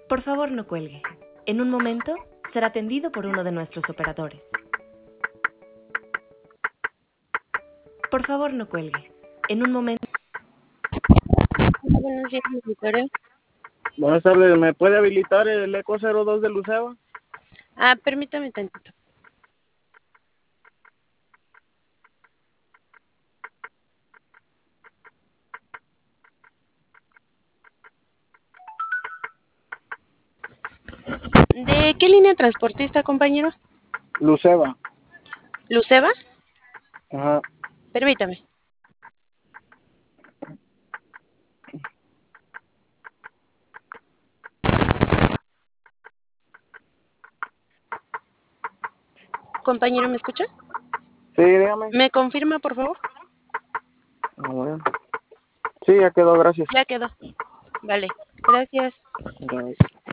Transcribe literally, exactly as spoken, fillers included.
Por favor, no cuelgue. En un momento será atendido por uno de nuestros operadores. Por favor, no cuelgue. En un momento... Buenos días, Victoria. Buenas tardes, ¿me puede habilitar el Eco cero dos de Luceva? Ah, permítame tantito. ¿De qué línea transportista, compañero? Luceva. ¿Luceva? Ajá. Permítame. Compañero, ¿me escucha? Sí, dígame. ¿Me confirma, por favor? Ah, bueno. Sí, ya quedó, gracias. Ya quedó. Vale, gracias. Gracias.